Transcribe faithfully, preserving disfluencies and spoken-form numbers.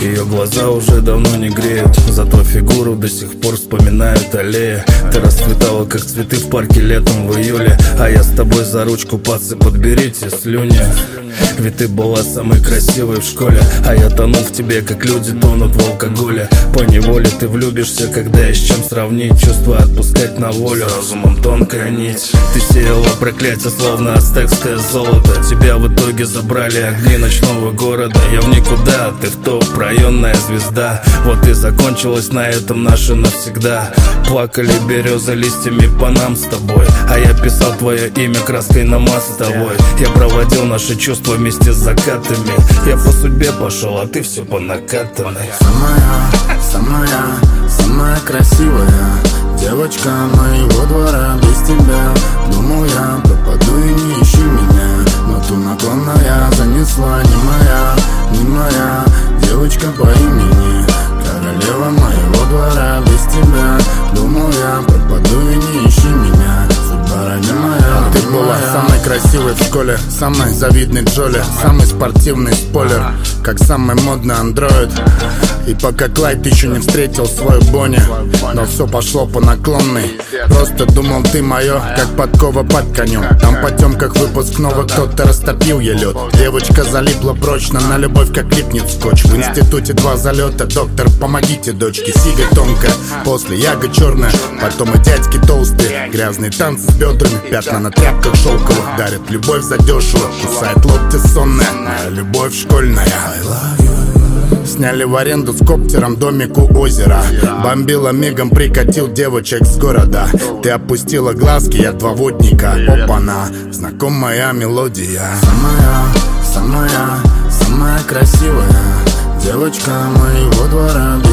Ее глаза уже давно не греют, зато фигуру до сих пор вспоминают аллея. Ты расцветала, как цветы в парке летом в июле, а я с тобой за ручку, пацы, подберите слюни. Ведь ты была самой красивой в школе, а я тонул в тебе, как люди тонут в алкоголе. Поневоле ты влюбишься, когда есть с чем сравнить. Чувства отпускать на волю, разумом тонкая нить. Ты сеяла проклятие, словно ацтекское золото. Тебя в итоге забрали огни ночного города. Я в никуда, ты в топ, районная звезда. Вот и закончилось на этом наше навсегда. Плакали березы листьями по нам с тобой, а я писал твое имя краской на мостовой. Я проводил наши чувства вместе с закатами. Я по судьбе пошел, а ты все по накатанной. Самая, самая, самая красивая девочка моего двора. Без тебя, думал я, пропаду и не ищи меня. Но ту наклонная занесла не моя, не моя девочка по имени. Королева моего двора. Без тебя, думал я, пропаду и не ищи меня. Судьба ради моя. Ты была самой красивой в школе, самой завидной Джоли, самый спортивный спойлер, как самый модный андроид. И пока Клайд еще не встретил свою Бонни, но все пошло по наклонной. Просто думал, ты мое, как подкова под конем. Там по темках выпускного кто-то растопил ей лед. Девочка залипла прочно на любовь, как липнет скотч. В институте два залета, доктор, помогите дочке. Сига тонкая, после яга черная, потом и дядьки толстые. Грязные танцы с бедрами, пятна на тряпках шелковых. Дарят любовь задешево, кусает локти сонная. Моя любовь школьная. I love you. Сняли в аренду с коптером домик у озера. Бомбила мигом, прикатил девочек с города. Ты опустила глазки, я два водника. Опа-на, знакомая мелодия. Самая, самая, самая красивая девочка моего двора.